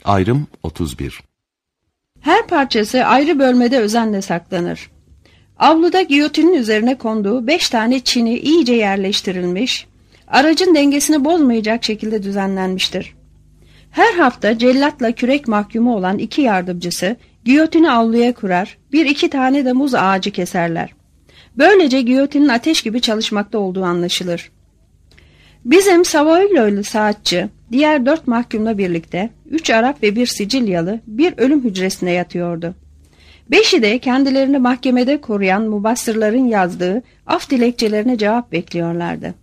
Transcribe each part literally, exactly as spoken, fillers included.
Ayrım otuz bir. Her parçası ayrı bölmede özenle saklanır. Avluda giyotinin üzerine konduğu beş tane çini iyice yerleştirilmiş, aracın dengesini bozmayacak şekilde düzenlenmiştir. Her hafta cellatla kürek mahkumu olan iki yardımcısı giyotini avluya kurar, bir iki tane de muz ağacı keserler. Böylece giyotinin ateş gibi çalışmakta olduğu anlaşılır. Bizim Savoylo'lu saatçi, diğer dört mahkumla birlikte, üç Arap ve bir Sicilyalı bir ölüm hücresine yatıyordu. Beşi de kendilerini mahkemede koruyan mubassırların yazdığı af dilekçelerine cevap bekliyorlardı.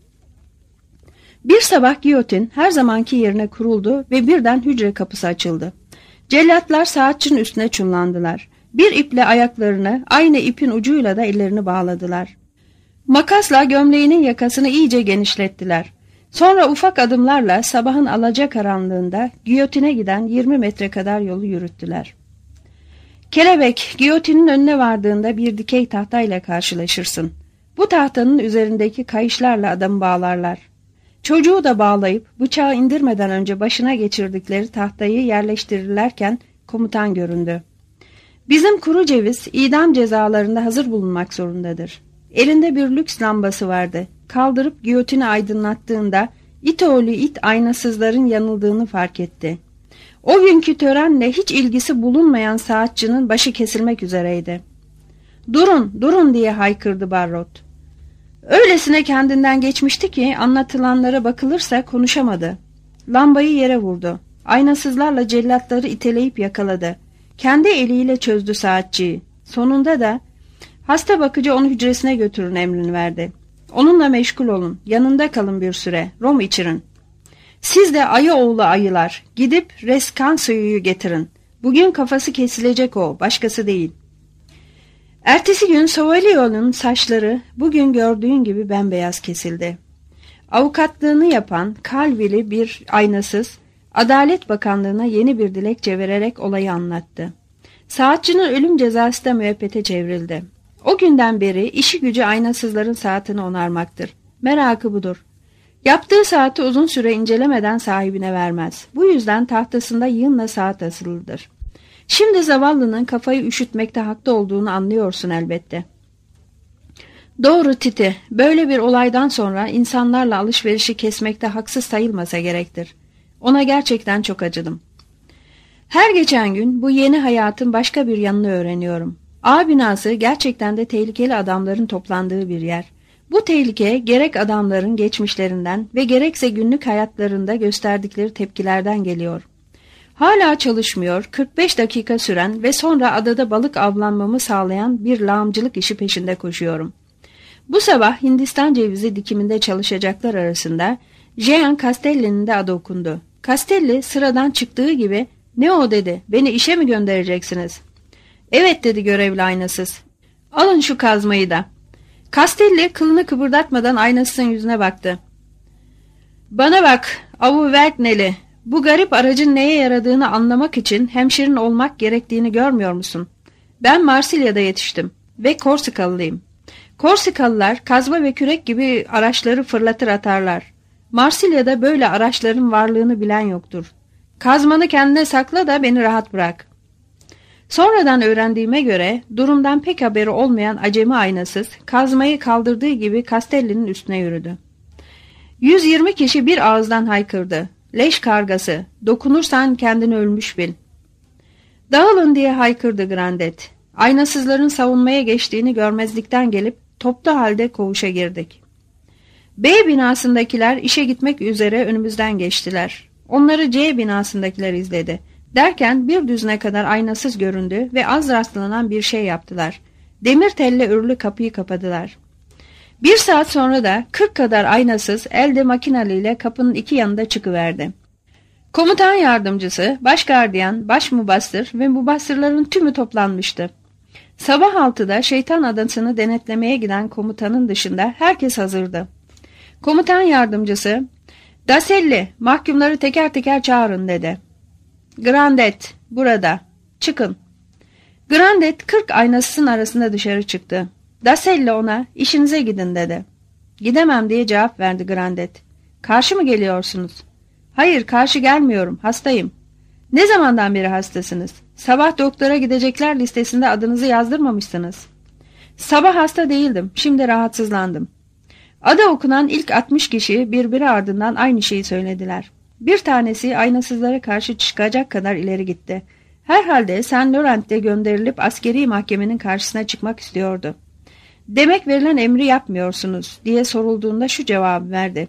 Bir sabah giyotin her zamanki yerine kuruldu ve birden hücre kapısı açıldı. Cellatlar saatçinin üstüne çullandılar. Bir iple ayaklarını, aynı ipin ucuyla da ellerini bağladılar. Makasla gömleğinin yakasını iyice genişlettiler. Sonra ufak adımlarla sabahın alacakaranlığında giyotine giden yirmi metre kadar yolu yürüttüler. Kelebek, giyotinin önüne vardığında bir dikey tahtayla karşılaşırsın. Bu tahtanın üzerindeki kayışlarla adamı bağlarlar. Çocuğu da bağlayıp bıçağı indirmeden önce başına geçirdikleri tahtayı yerleştirirlerken komutan göründü. Bizim kuru ceviz idam cezalarında hazır bulunmak zorundadır. Elinde bir lüks lambası vardı. Kaldırıp giyotini aydınlattığında it oğlu it aynasızların yanıldığını fark etti. O günkü törenle hiç ilgisi bulunmayan saatçının başı kesilmek üzereydi. "Durun, durun!" diye haykırdı Barrot. Öylesine kendinden geçmişti ki anlatılanlara bakılırsa konuşamadı. Lambayı yere vurdu. Aynasızlarla cellatları iteleyip yakaladı. Kendi eliyle çözdü saatçiyi. Sonunda da hasta bakıcı onu hücresine götürün emrini verdi. Onunla meşgul olun, yanında kalın bir süre, rom içirin. Siz de ayı oğlu ayılar, gidip reskan suyuyu getirin. Bugün kafası kesilecek o, başkası değil. Ertesi gün Savolio'nun saçları bugün gördüğün gibi bembeyaz kesildi. Avukatlığını yapan Calvili bir aynasız, Adalet Bakanlığı'na yeni bir dilekçe vererek olayı anlattı. Saatçının ölüm cezası da müebbete çevrildi. O günden beri işi gücü aynasızların saatini onarmaktır. Merakı budur. Yaptığı saati uzun süre incelemeden sahibine vermez. Bu yüzden tahtasında yığınla saat asılıdır. Şimdi zavallının kafayı üşütmekte haklı olduğunu anlıyorsun elbette. Doğru Titi, böyle bir olaydan sonra insanlarla alışverişi kesmekte haksız sayılmasa gerektir. Ona gerçekten çok acıdım. Her geçen gün bu yeni hayatın başka bir yanını öğreniyorum. A binası gerçekten de tehlikeli adamların toplandığı bir yer. Bu tehlike gerek adamların geçmişlerinden ve gerekse günlük hayatlarında gösterdikleri tepkilerden geliyor. Hala çalışmıyor, kırk beş dakika süren ve sonra adada balık avlanmamı sağlayan bir lağımcılık işi peşinde koşuyorum. Bu sabah Hindistan cevizi dikiminde çalışacaklar arasında Jean Castelli'nin de adı okundu. Castelli sıradan çıktığı gibi "Ne o?" dedi. "Beni işe mi göndereceksiniz?" "Evet," dedi görevli aynasız. "Alın şu kazmayı da." Castelli kılını kıpırdatmadan aynasızın yüzüne baktı. "Bana bak, Avu Vergneli, bu garip aracın neye yaradığını anlamak için hemşerin olmak gerektiğini görmüyor musun? Ben Marsilya'da yetiştim ve Korsikalılıyım. Korsikalılar kazma ve kürek gibi araçları fırlatır atarlar. Marsilya'da böyle araçların varlığını bilen yoktur. Kazmanı kendine sakla da beni rahat bırak." Sonradan öğrendiğime göre durumdan pek haberi olmayan acemi aynasız kazmayı kaldırdığı gibi Castelli'nin üstüne yürüdü. Yüz yirmi kişi bir ağızdan haykırdı. "Leş kargası, dokunursan kendini ölmüş bil." "Dağılın!" diye haykırdı Grandet. Aynasızların savunmaya geçtiğini görmezlikten gelip toplu halde koğuşa girdik. B binasındakiler işe gitmek üzere önümüzden geçtiler. Onları C binasındakiler izledi. Derken bir düzine kadar aynasız göründü ve az rastlanan bir şey yaptılar. Demir telle örülü kapıyı kapadılar. Bir saat sonra da kırk kadar aynasız elde makinalıyla kapının iki yanında çıkıverdi. Komutan yardımcısı, baş gardiyan, baş mubassır ve mubassırların tümü toplanmıştı. Sabah altıda şeytan adasını denetlemeye giden komutanın dışında herkes hazırdı. Komutan yardımcısı, "Daselli, mahkumları teker teker çağırın," dedi. "Grandet, burada. Çıkın." Grandet kırk aynasızın arasında dışarı çıktı. Daselli ona "İşinize gidin," dedi. "Gidemem," diye cevap verdi Grandet. "Karşı mı geliyorsunuz?" "Hayır, karşı gelmiyorum, hastayım." Ne zamandan beri hastasınız? Sabah doktora gidecekler listesinde adınızı yazdırmamışsınız. Sabah hasta değildim, şimdi rahatsızlandım. Adı okunan ilk altmış kişi birbiri ardından aynı şeyi söylediler. Bir tanesi aynasızlara karşı çıkacak kadar ileri gitti. Herhalde Saint Laurent'te gönderilip askeri mahkemenin karşısına çıkmak istiyordu. Demek verilen emri yapmıyorsunuz diye sorulduğunda şu cevabı verdi.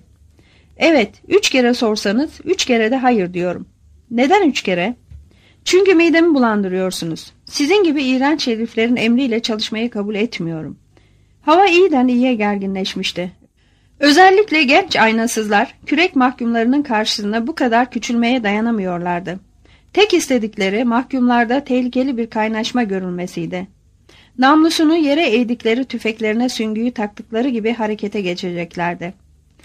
Evet, üç kere sorsanız üç kere de hayır diyorum. Neden üç kere? Çünkü midemi bulandırıyorsunuz. Sizin gibi iğrenç heriflerin emriyle çalışmayı kabul etmiyorum. Hava iyiden iyiye gerginleşmişti. Özellikle genç aynasızlar kürek mahkumlarının karşısında bu kadar küçülmeye dayanamıyorlardı. Tek istedikleri mahkumlarda tehlikeli bir kaynaşma görülmesiydi. Namlusunu yere eğdikleri tüfeklerine süngüyü taktıkları gibi harekete geçeceklerdi.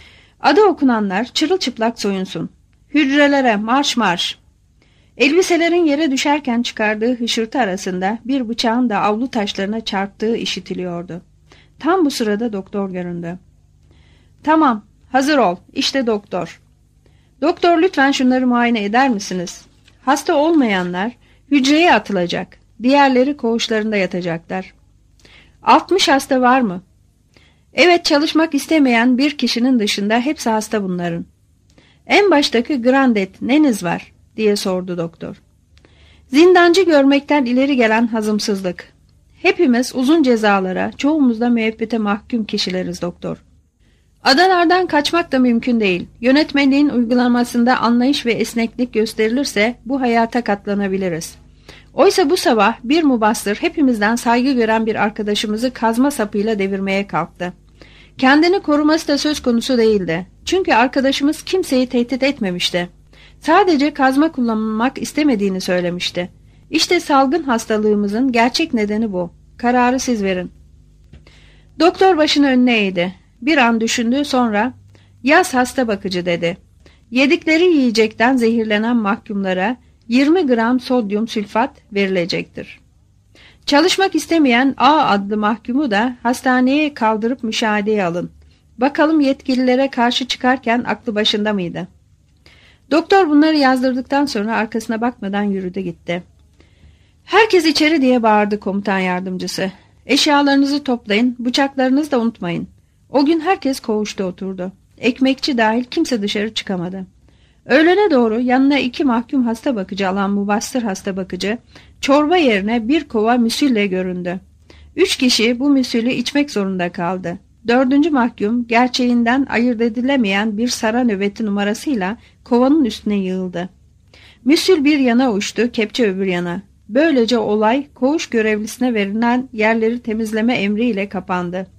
Adı okunanlar çırılçıplak soyunsun. Hücrelere marş marş. Elbiselerin yere düşerken çıkardığı hışırtı arasında bir bıçağın da avlu taşlarına çarptığı işitiliyordu. Tam bu sırada doktor göründü. Tamam, hazır ol. İşte doktor. Doktor, lütfen şunları muayene eder misiniz? Hasta olmayanlar hücreye atılacak. Diğerleri koğuşlarında yatacaklar. altmış hasta var mı? Evet, çalışmak istemeyen bir kişinin dışında hepsi hasta bunların. En baştaki Grandet, neniz var? Diye sordu doktor. Zindancı görmekten ileri gelen hazımsızlık. Hepimiz uzun cezalara, çoğumuz da müebbete mahkum kişileriz doktor. Adalardan kaçmak da mümkün değil. Yönetmeliğin uygulamasında anlayış ve esneklik gösterilirse bu hayata katlanabiliriz. Oysa bu sabah bir mubastır hepimizden saygı gören bir arkadaşımızı kazma sapıyla devirmeye kalktı. Kendini koruması da söz konusu değildi. Çünkü arkadaşımız kimseyi tehdit etmemişti. Sadece kazma kullanmak istemediğini söylemişti. İşte salgın hastalığımızın gerçek nedeni bu. Kararı siz verin. Doktor başını önüne eğdi. Bir an düşündü, sonra "Yaz hasta bakıcı" dedi. Yedikleri yiyecekten zehirlenen mahkumlara yirmi gram sodyum sülfat verilecektir. Çalışmak istemeyen A adlı mahkumu da hastaneye kaldırıp müşahedeye alın. Bakalım yetkililere karşı çıkarken aklı başında mıydı? Doktor bunları yazdırdıktan sonra arkasına bakmadan yürüdü gitti. Herkes içeri diye bağırdı komutan yardımcısı. Eşyalarınızı toplayın, bıçaklarınızı da unutmayın. O gün herkes koğuşta oturdu. Ekmekçi dahil kimse dışarı çıkamadı. Öğlene doğru yanına iki mahkum hasta bakıcı alan mubastır hasta bakıcı, çorba yerine bir kova müsülle göründü. Üç kişi bu müsülü içmek zorunda kaldı. Dördüncü mahkum gerçeğinden ayırt edilemeyen bir sara nöbeti numarasıyla kovanın üstüne yığıldı. Müsül bir yana uçtu, kepçe öbür yana. Böylece olay koğuş görevlisine verilen yerleri temizleme emriyle kapandı.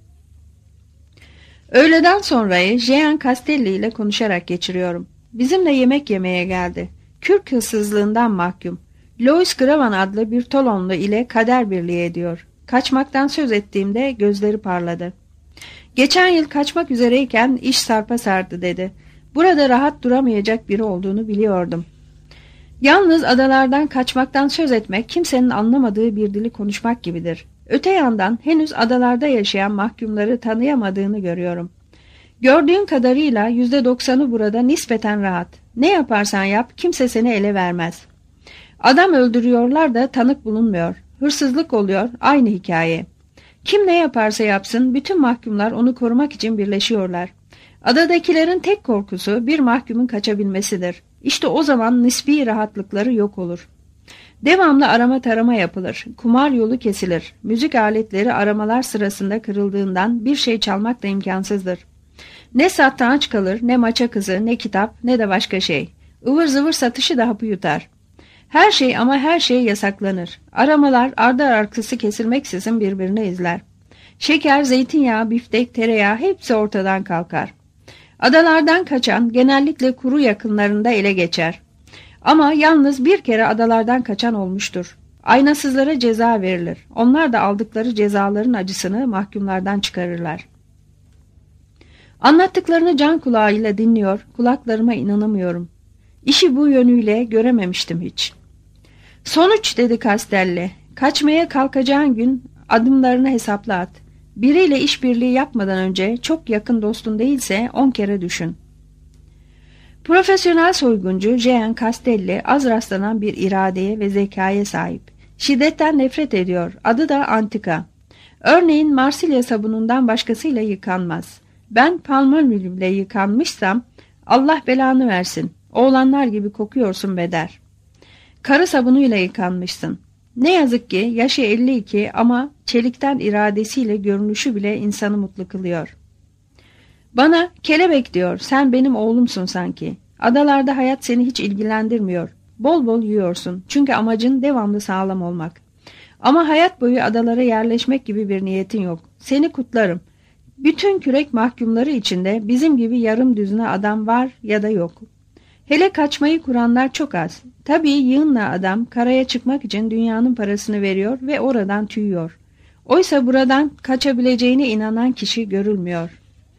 Öğleden sonrayı Jean Castelli ile konuşarak geçiriyorum. Bizimle yemek yemeye geldi. Kürk hırsızlığından mahkum. Louis Gravan adlı bir Tolonlu ile kader birliği ediyor. Kaçmaktan söz ettiğimde gözleri parladı. Geçen yıl kaçmak üzereyken iş sarpa sardı dedi. Burada rahat duramayacak biri olduğunu biliyordum. Yalnız adalardan kaçmaktan söz etmek kimsenin anlamadığı bir dili konuşmak gibidir. Öte yandan henüz adalarda yaşayan mahkumları tanıyamadığını görüyorum. Gördüğün kadarıyla yüzde doksanı burada nispeten rahat. Ne yaparsan yap kimse seni ele vermez. Adam öldürüyorlar da tanık bulunmuyor. Hırsızlık oluyor, aynı hikaye. Kim ne yaparsa yapsın bütün mahkumlar onu korumak için birleşiyorlar. Adadakilerin tek korkusu bir mahkumun kaçabilmesidir. İşte o zaman nispi rahatlıkları yok olur. Devamlı arama tarama yapılır. Kumar yolu kesilir. Müzik aletleri aramalar sırasında kırıldığından bir şey çalmak da imkansızdır. Ne satranç kalır, ne maça kızı, ne kitap, ne de başka şey. Ivır zıvır satışı da hapı yutar. Her şey ama her şey yasaklanır. Aramalar ardı arkası kesilmeksizin birbirini izler. Şeker, zeytinyağı, biftek, tereyağı hepsi ortadan kalkar. Adalardan kaçan genellikle kuru yakınlarında ele geçer. Ama yalnız bir kere adalardan kaçan olmuştur. Aynasızlara ceza verilir. Onlar da aldıkları cezaların acısını mahkumlardan çıkarırlar. Anlattıklarını can kulağıyla dinliyor, kulaklarıma inanamıyorum. İşi bu yönüyle görememiştim hiç. Sonuç dedi Castelli, kaçmaya kalkacağın gün adımlarını hesapla at. Biriyle işbirliği yapmadan önce çok yakın dostun değilse on kere düşün. Profesyonel soyguncu Jean Castelli az rastlanan bir iradeye ve zekaya sahip. Şiddetten nefret ediyor. Adı da antika. Örneğin Marsilya sabunundan başkasıyla yıkanmaz. Ben palmolive yıkanmışsam Allah belanı versin. Oğlanlar gibi kokuyorsun be der. Karı sabunuyla yıkanmışsın. Ne yazık ki yaşı elli iki ama çelikten iradesiyle görünüşü bile insanı mutlu kılıyor. Bana kelebek diyor, sen benim oğlumsun sanki. Adalarda hayat seni hiç ilgilendirmiyor. Bol bol yiyorsun çünkü amacın devamlı sağlam olmak. Ama hayat boyu adalara yerleşmek gibi bir niyetin yok. Seni kutlarım. Bütün kürek mahkumları içinde bizim gibi yarım düzine adam var ya da yok. Hele kaçmayı kuranlar çok az. Tabii yığınla adam karaya çıkmak için dünyanın parasını veriyor ve oradan tüyüyor. Oysa buradan kaçabileceğine inanan kişi görülmüyor.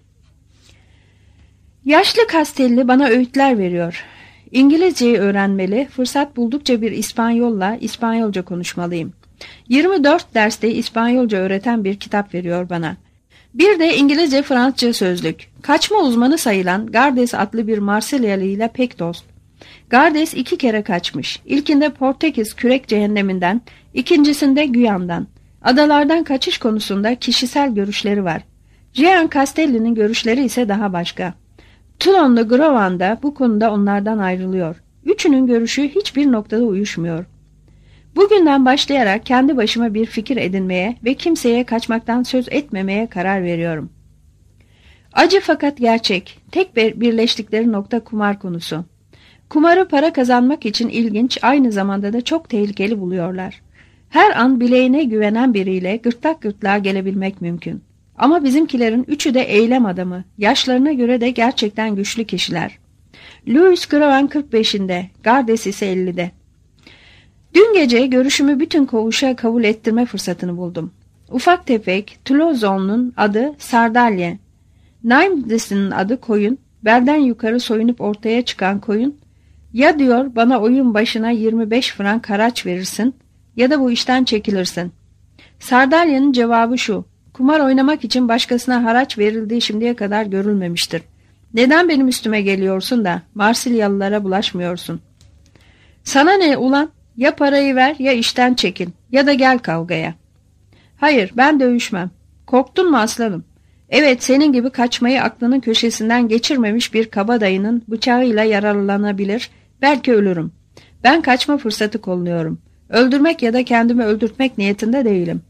Yaşlı Castelli bana öğütler veriyor. İngilizceyi öğrenmeli, fırsat buldukça bir İspanyolla İspanyolca konuşmalıyım. yirmi dört derste İspanyolca öğreten bir kitap veriyor bana. Bir de İngilizce Fransızca sözlük. Kaçma uzmanı sayılan Gardes adlı bir Marsilyalı ile pek dost. Gardes iki kere kaçmış. İlkinde Portekiz kürek cehenneminden, ikincisinde Güyan'dan. Adalardan kaçış konusunda kişisel görüşleri var. Jean Castelli'nin görüşleri ise daha başka. Toulon'la Grovan da bu konuda onlardan ayrılıyor. Üçünün görüşü hiçbir noktada uyuşmuyor. Bugünden başlayarak kendi başıma bir fikir edinmeye ve kimseye kaçmaktan söz etmemeye karar veriyorum. Acı fakat gerçek. Tek bir birleştikleri nokta kumar konusu. Kumarı para kazanmak için ilginç, aynı zamanda da çok tehlikeli buluyorlar. Her an bileğine güvenen biriyle gırtlak gırtlağa gelebilmek mümkün. Ama bizimkilerin üçü de eylem adamı, yaşlarına göre de gerçekten güçlü kişiler. Louis Grovan kırk beşinde, Gardes ise ellide. Dün gece görüşümü bütün koğuşa kabul ettirme fırsatını buldum. Ufak tefek, Tulozon'un adı Sardalye, Naimdes'in adı Koyun, belden yukarı soyunup ortaya çıkan koyun, ya diyor bana oyun başına yirmi beş frank haraç verirsin ya da bu işten çekilirsin. Sardalye'nin cevabı şu: kumar oynamak için başkasına haraç verildiği şimdiye kadar görülmemiştir. Neden benim üstüme geliyorsun da Marsilyalılara bulaşmıyorsun? Sana ne ulan? Ya parayı ver ya işten çekil ya da gel kavgaya. Hayır, ben dövüşmem. Korktun mu aslanım? Evet, senin gibi kaçmayı aklının köşesinden geçirmemiş bir kabadayının bıçağıyla yararlanabilir, belki ölürüm. Ben kaçma fırsatı kolluyorum. Öldürmek ya da kendimi öldürtmek niyetinde değilim.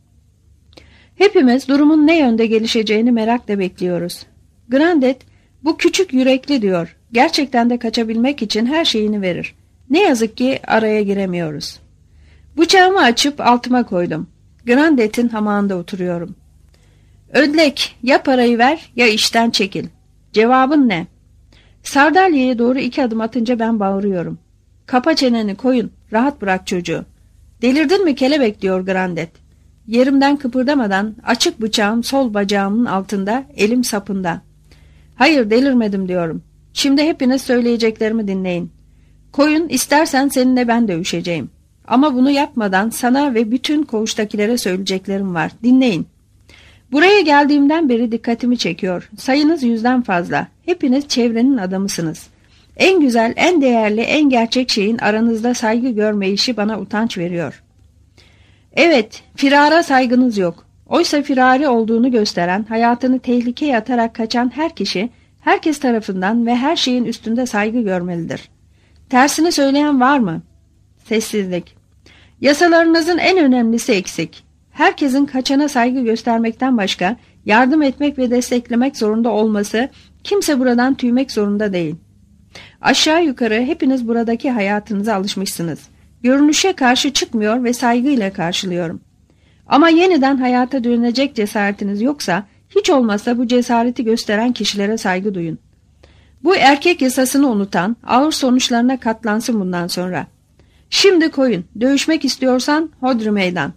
Hepimiz durumun ne yönde gelişeceğini merakla bekliyoruz. Grandet, bu küçük yürekli diyor. Gerçekten de kaçabilmek için her şeyini verir. Ne yazık ki araya giremiyoruz. Bıçağımı açıp altıma koydum. Grandet'in hamağında oturuyorum. Ödlek, ya parayı ver ya işten çekil. Cevabın ne? Sardalya'ya doğru iki adım atınca ben bağırıyorum. Kapa çeneni koyun, rahat bırak çocuğu. Delirdin mi kelebek diyor Grandet. Yerimden kıpırdamadan açık bıçağım sol bacağımın altında, elim sapında. Hayır, delirmedim diyorum. Şimdi hepiniz söyleyeceklerimi dinleyin. Koyun, istersen seninle ben dövüşeceğim. Ama bunu yapmadan sana ve bütün koğuştakilere söyleyeceklerim var. Dinleyin. Buraya geldiğimden beri dikkatimi çekiyor. Sayınız yüzden fazla. Hepiniz çevrenin adamısınız. En güzel, en değerli, en gerçek şeyin aranızda saygı görme işi bana utanç veriyor. Evet, firara saygınız yok. Oysa firari olduğunu gösteren, hayatını tehlikeye atarak kaçan her kişi, herkes tarafından ve her şeyin üstünde saygı görmelidir. Tersini söyleyen var mı? Sessizlik. Yasalarınızın en önemlisi eksik. Herkesin kaçana saygı göstermekten başka yardım etmek ve desteklemek zorunda olması, kimse buradan tüymek zorunda değil. Aşağı yukarı hepiniz buradaki hayatınıza alışmışsınız. Görünüşe karşı çıkmıyor ve saygıyla karşılıyorum. Ama yeniden hayata dönecek cesaretiniz yoksa, hiç olmazsa bu cesareti gösteren kişilere saygı duyun. Bu erkek yasasını unutan, ağır sonuçlarına katlansın bundan sonra. Şimdi koyun, dövüşmek istiyorsan hodri meydan.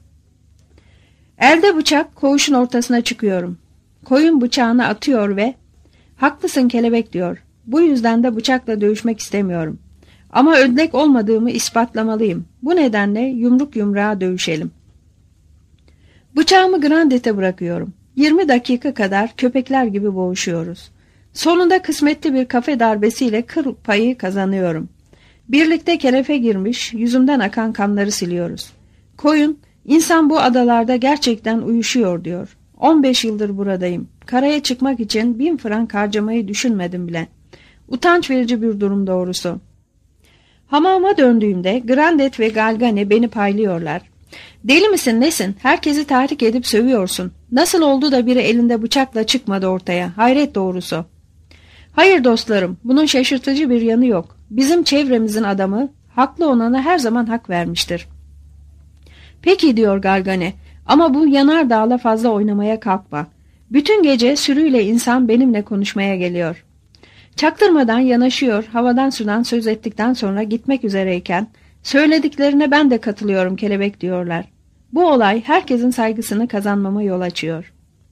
Elde bıçak, koğuşun ortasına çıkıyorum. Koyun bıçağını atıyor ve haklısın kelebek diyor. Bu yüzden de bıçakla dövüşmek istemiyorum. Ama ödlek olmadığımı ispatlamalıyım. Bu nedenle yumruk yumruğa dövüşelim. Bıçağımı Grandet'e bırakıyorum. Yirmi dakika kadar köpekler gibi boğuşuyoruz. Sonunda kısmetli bir kafe darbesiyle kıl payı kazanıyorum. Birlikte kenefe girmiş, yüzümden akan kanları siliyoruz. Koyun, insan bu adalarda gerçekten uyuşuyor diyor. on beş yıldır buradayım. Karaya çıkmak için bin frank harcamayı düşünmedim bile. Utanç verici bir durum doğrusu. Hamama döndüğümde Grandet ve Galgani beni paylıyorlar. Deli misin nesin? Herkesi tahrik edip sövüyorsun. Nasıl oldu da biri elinde bıçakla çıkmadı ortaya? Hayret doğrusu. Hayır dostlarım, bunun şaşırtıcı bir yanı yok. Bizim çevremizin adamı haklı olana her zaman hak vermiştir. Peki diyor Galgani, ama bu yanardağla fazla oynamaya kalkma. Bütün gece sürüyle insan benimle konuşmaya geliyor. Çaktırmadan yanaşıyor, havadan sudan söz ettikten sonra gitmek üzereyken, söylediklerine ben de katılıyorum kelebek diyorlar. Bu olay herkesin saygısını kazanmama yol açıyor.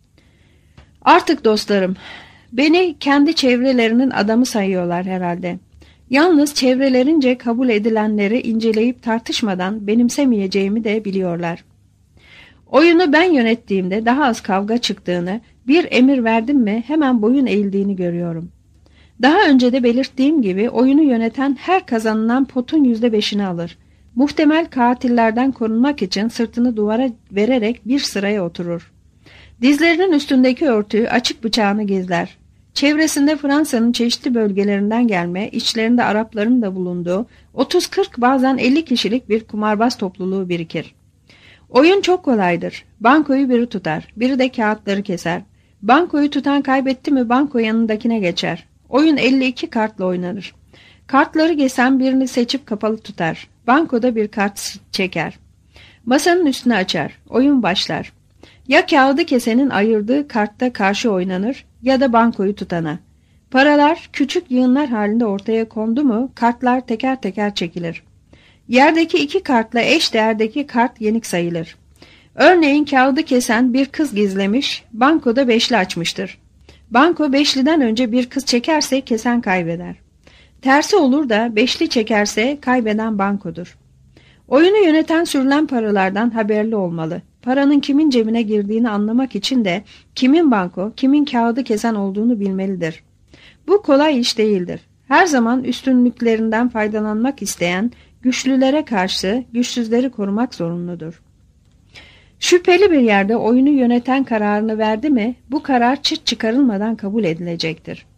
Artık dostlarım, beni kendi çevrelerinin adamı sayıyorlar herhalde. Yalnız çevrelerince kabul edilenleri inceleyip tartışmadan benimsemeyeceğimi de biliyorlar. Oyunu ben yönettiğimde daha az kavga çıktığını, bir emir verdim mi hemen boyun eğildiğini görüyorum. Daha önce de belirttiğim gibi oyunu yöneten her kazanılan potun yüzde beşini alır. Muhtemel katillerden korunmak için sırtını duvara vererek bir sıraya oturur. Dizlerinin üstündeki örtüyü açık bıçağını gizler. Çevresinde Fransa'nın çeşitli bölgelerinden gelme, içlerinde Arapların da bulunduğu otuz kırk bazen elli kişilik bir kumarbaz topluluğu birikir. Oyun çok kolaydır. Bankoyu biri tutar, biri de kağıtları keser. Bankoyu tutan kaybetti mi banko yanındakine geçer. Oyun elli iki kartla oynanır. Kartları geçen birini seçip kapalı tutar. Bankoda bir kart çeker. Masanın üstüne açar. Oyun başlar. Ya kağıdı kesenin ayırdığı kartta karşı oynanır ya da bankoyu tutana. Paralar küçük yığınlar halinde ortaya kondu mu kartlar teker teker çekilir. Yerdeki iki kartla eş değerdeki kart yenik sayılır. Örneğin kağıdı kesen bir kız gizlemiş, bankoda beşli açmıştır. Banko beşliden önce bir kız çekerse kesen kaybeder. Tersi olur da beşli çekerse kaybeden bankodur. Oyunu yöneten sürülen paralardan haberli olmalı. Paranın kimin cebine girdiğini anlamak için de kimin banko, kimin kağıdı kesen olduğunu bilmelidir. Bu kolay iş değildir. Her zaman üstünlüklerinden faydalanmak isteyen güçlülere karşı güçsüzleri korumak zorunludur. Şüpheli bir yerde oyunu yöneten kararını verdi mi, bu karar çıt çıkarılmadan kabul edilecektir.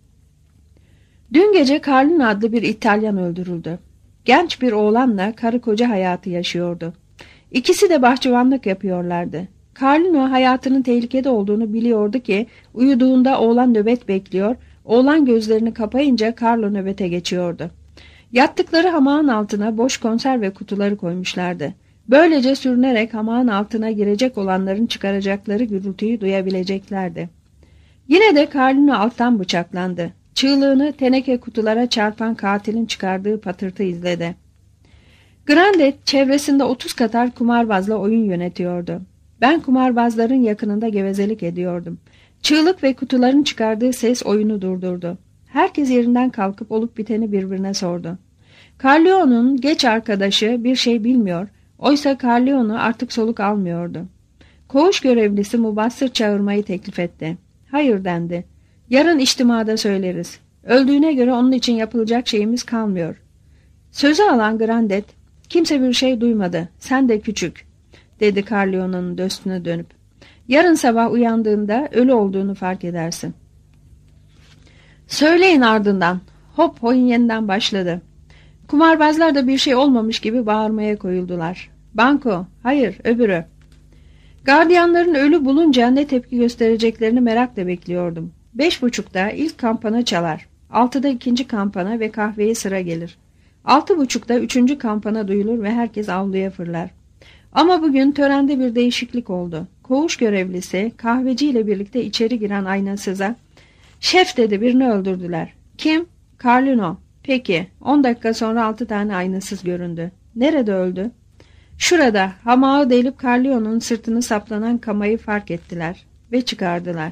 Dün gece Carlino adlı bir İtalyan öldürüldü. Genç bir oğlanla karı koca hayatı yaşıyordu. İkisi de bahçıvanlık yapıyorlardı. Carlino hayatının tehlikede olduğunu biliyordu ki uyuduğunda oğlan nöbet bekliyor, oğlan gözlerini kapayınca Carlo nöbete geçiyordu. Yattıkları hamağın altına boş konserve kutuları koymuşlardı. Böylece sürünerek hamağın altına girecek olanların çıkaracakları gürültüyü duyabileceklerdi. Yine de Carlino alttan bıçaklandı. Çığlığını teneke kutulara çarpan katilin çıkardığı patırtı izledi. Grandet çevresinde otuz kadar kumarbazla oyun yönetiyordu. Ben kumarbazların yakınında gevezelik ediyordum. Çığlık ve kutuların çıkardığı ses oyunu durdurdu. Herkes yerinden kalkıp olup biteni birbirine sordu. Carlio'nun geç arkadaşı bir şey bilmiyor, oysa Carlio'nu artık soluk almıyordu. Koğuş görevlisi mubassır çağırmayı teklif etti. Hayır dendi. Yarın içtimada söyleriz. Öldüğüne göre onun için yapılacak şeyimiz kalmıyor. Sözü alan Grandet, kimse bir şey duymadı, sen de küçük, dedi Carlio'nun üstüne dönüp. Yarın sabah uyandığında ölü olduğunu fark edersin. Söyleyin ardından. Hop oyun yeniden başladı. Kumarbazlar da bir şey olmamış gibi bağırmaya koyuldular. Banko, hayır öbürü. Gardiyanların ölü bulunca ne tepki göstereceklerini merakla bekliyordum. Beş buçukta ilk kampana çalar. Altıda ikinci kampana ve kahveye sıra gelir. Altı buçukta üçüncü kampana duyulur ve herkes avluya fırlar. Ama bugün törende bir değişiklik oldu. Koğuş görevlisi kahveciyle birlikte içeri giren aynasıza, "Şef," dedi, "birini öldürdüler." "Kim?" "Carlino." "Peki." On dakika sonra altı tane aynasız göründü. "Nerede öldü?" "Şurada." Hamağı delip Carlino'nun sırtını saplanan kamayı fark ettiler ve çıkardılar.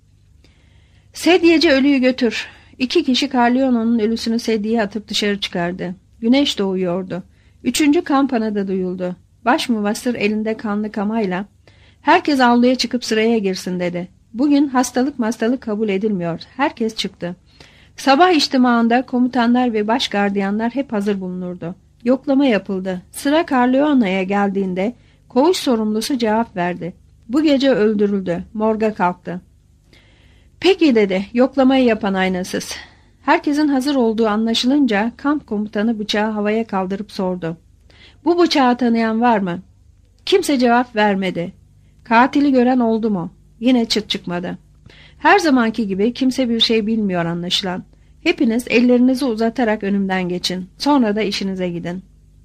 "Sedyeci ölüyü götür." İki kişi Carlino'nun ölüsünü sedyeye atıp dışarı çıkardı. Güneş doğuyordu. Üçüncü kampana da duyuldu. Baş muvassır elinde kanlı kamayla, "Herkes avluya çıkıp sıraya girsin," dedi. Bugün hastalık hastalık kabul edilmiyor. Herkes çıktı. Sabah içtimaında komutanlar ve baş gardiyanlar hep hazır bulunurdu. Yoklama yapıldı. Sıra Carleone'ya geldiğinde koğuş sorumlusu cevap verdi. Bu gece öldürüldü. Morga kalktı. Peki dedi yoklamayı yapan aynasız. Herkesin hazır olduğu anlaşılınca kamp komutanı bıçağı havaya kaldırıp sordu. Bu bıçağı tanıyan var mı? Kimse cevap vermedi. Katili gören oldu mu? Yine çıt çıkmadı. Her zamanki gibi kimse bir şey bilmiyor anlaşılan. Hepiniz ellerinizi uzatarak önümden geçin. Sonra da işinize gidin.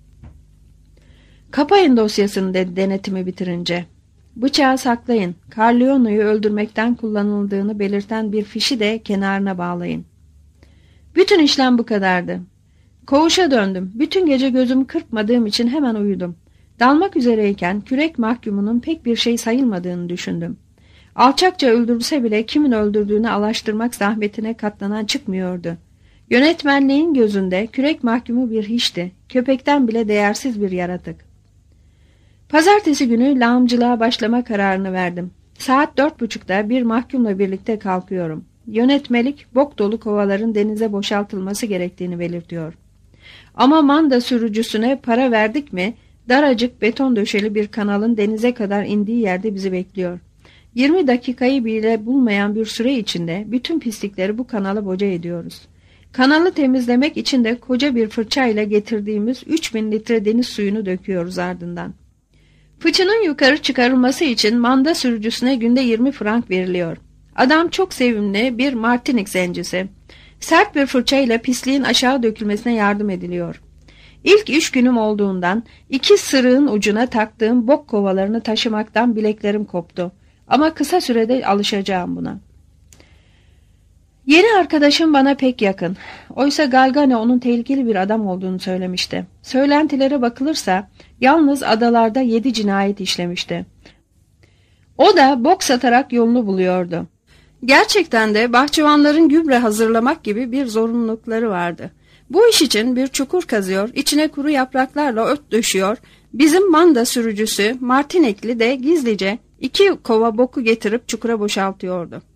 Kapayın dosyasını dedi denetimi bitirince. Bıçağı saklayın. Carleone'yu öldürmekten kullanıldığını belirten bir fişi de kenarına bağlayın. Bütün işlem bu kadardı. Koğuşa döndüm. Bütün gece gözümü kırpmadığım için hemen uyudum. Dalmak üzereyken kürek mahkumunun pek bir şey sayılmadığını düşündüm. Alçakça öldürülse bile kimin öldürdüğünü alaştırmak zahmetine katlanan çıkmıyordu. Yönetmenliğin gözünde kürek mahkumu bir hiçti. Köpekten bile değersiz bir yaratık. Pazartesi günü lağımcılığa başlama kararını verdim. Saat dört buçukta bir mahkumla birlikte kalkıyorum. Yönetmelik bok dolu kovaların denize boşaltılması gerektiğini belirtiyor. Ama manda sürücüsüne para verdik mi daracık beton döşeli bir kanalın denize kadar indiği yerde bizi bekliyor. yirmi dakikayı bile bulmayan bir süre içinde bütün pislikleri bu kanala boca ediyoruz. Kanalı temizlemek için de koca bir fırçayla getirdiğimiz üç bin litre deniz suyunu döküyoruz ardından. Fıçının yukarı çıkarılması için manda sürücüsüne günde yirmi frank veriliyor. Adam çok sevimli bir Martinik zencisi. Sert bir fırçayla pisliğin aşağı dökülmesine yardım ediliyor. İlk üç günüm olduğundan iki sırığın ucuna taktığım bok kovalarını taşımaktan bileklerim koptu. Ama kısa sürede alışacağım buna. Yeni arkadaşım bana pek yakın. Oysa Galgani onun tehlikeli bir adam olduğunu söylemişti. Söylentilere bakılırsa yalnız adalarda yedi cinayet işlemişti. O da bok satarak yolunu buluyordu. Gerçekten de bahçıvanların gübre hazırlamak gibi bir zorunlulukları vardı. Bu iş için bir çukur kazıyor, içine kuru yapraklarla ört döşüyor. Bizim manda sürücüsü Martinekli de gizlice iki kova boku getirip çukura boşaltıyordu.